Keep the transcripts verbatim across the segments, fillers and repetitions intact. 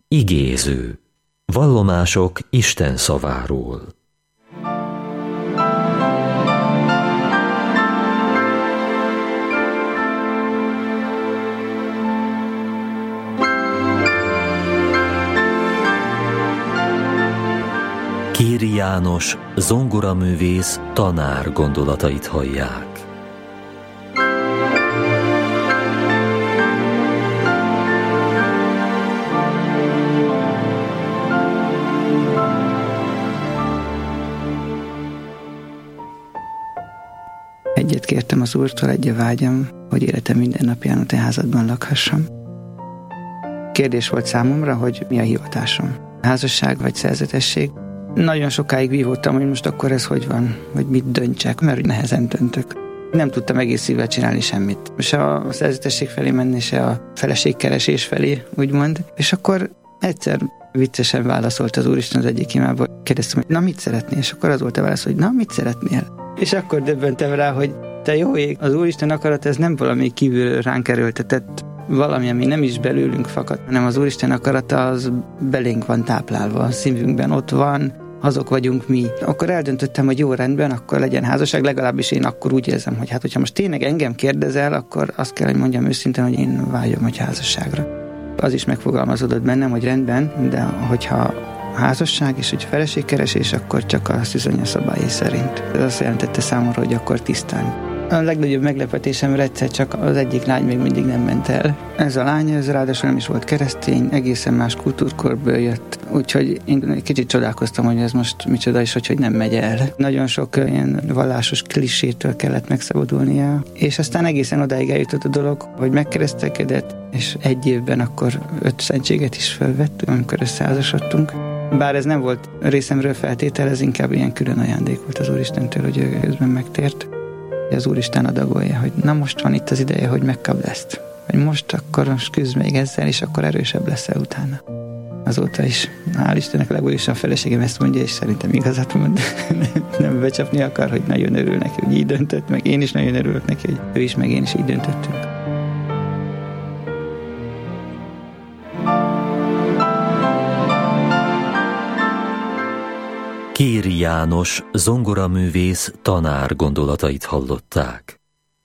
Igéző. Vallomások Isten szaváról. Kéri János, zongoraművész, tanár gondolatait hallják. Egyet kértem az Úrtól, egy a vágyam, hogy életem minden napján a te házadban lakhassam. Kérdés volt számomra, hogy mi a hivatásom. Házasság vagy szerzetesség? Nagyon sokáig vívódtam, hogy most akkor ez hogy van, hogy mit döntsek, mert nehezen döntök. Nem tudtam egész szívvel csinálni semmit. Se a szerzetesség felé menni, se a feleségkeresés felé, úgymond. És akkor egyszer viccesen válaszolt az Úristen az egyik imába. Kérdeztem, hogy na mit szeretnél? És akkor az volt a válasz, hogy na mit szeretnél? És akkor döbbentem rá, hogy te jó ég, az Úristen akarat, ez nem valami kívül ránk erőltetett valami, ami nem is belőlünk fakad, hanem az Úristen akarata az belénk van táplálva, a szívünkben ott van, azok vagyunk mi. Akkor eldöntöttem, hogy jó, rendben, akkor legyen házasság, legalábbis én akkor úgy érzem, hogy hát, hogyha most tényleg engem kérdezel, akkor azt kell, hogy mondjam őszintén, hogy én vágyom, hogy házasságra. Az is megfogalmazódott bennem, hogy rendben, de hogyha házasság és hogy feleségkeresés, akkor csak a szűzanya szabályai szerint. Ez azt jelentette számomra, hogy akkor tisztán. A legnagyobb meglepetésemre egyszer csak az egyik lány még mindig nem ment el. Ez a lány, ez ráadásul nem is volt keresztény, egészen más kultúrkorből jött. Úgyhogy én egy kicsit csodálkoztam, hogy ez most micsoda is, hogy, hogy nem megy el. Nagyon sok ilyen vallásos klisétől kellett megszabadulnia, és aztán egészen odáig eljutott a dolog, hogy megkeresztelkedett, és egy évben akkor öt szentséget is felvett, amikor összeházasodtunk. Bár ez nem volt részemről feltétel, ez inkább ilyen külön ajándék volt az Úristentől, hogy ő közben megtért. Az Úristen adagolja, hogy na most van itt az ideje, hogy megkapd ezt. Vagy most akkor most küzd még ezzel, és akkor erősebb leszel utána. Azóta is, hál' Istennek, legalábbis a feleségem ezt mondja, és szerintem igazat mond. Nem becsapni akar, hogy nagyon örül neki, hogy így döntött, meg én is nagyon örülök neki, hogy ő is, meg én is így döntöttünk. Kéri János, zongoraművész, tanár gondolatait hallották.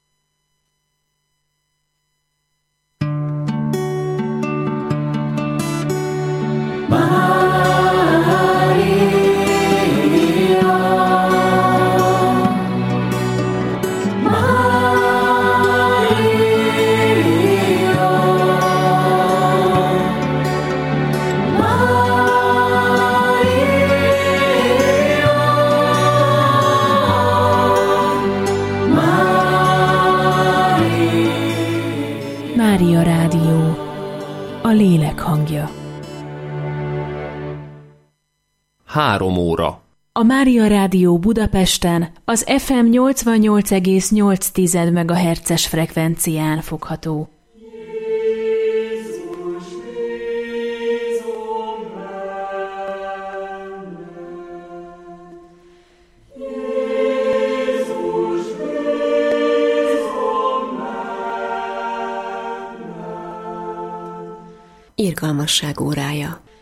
Mária Rádió, a lélek hangja. Három óra. A Mária Rádió Budapesten az ef em nyolcvannyolc egész nyolc megahertzes frekvencián fogható. Irgalmasság órája.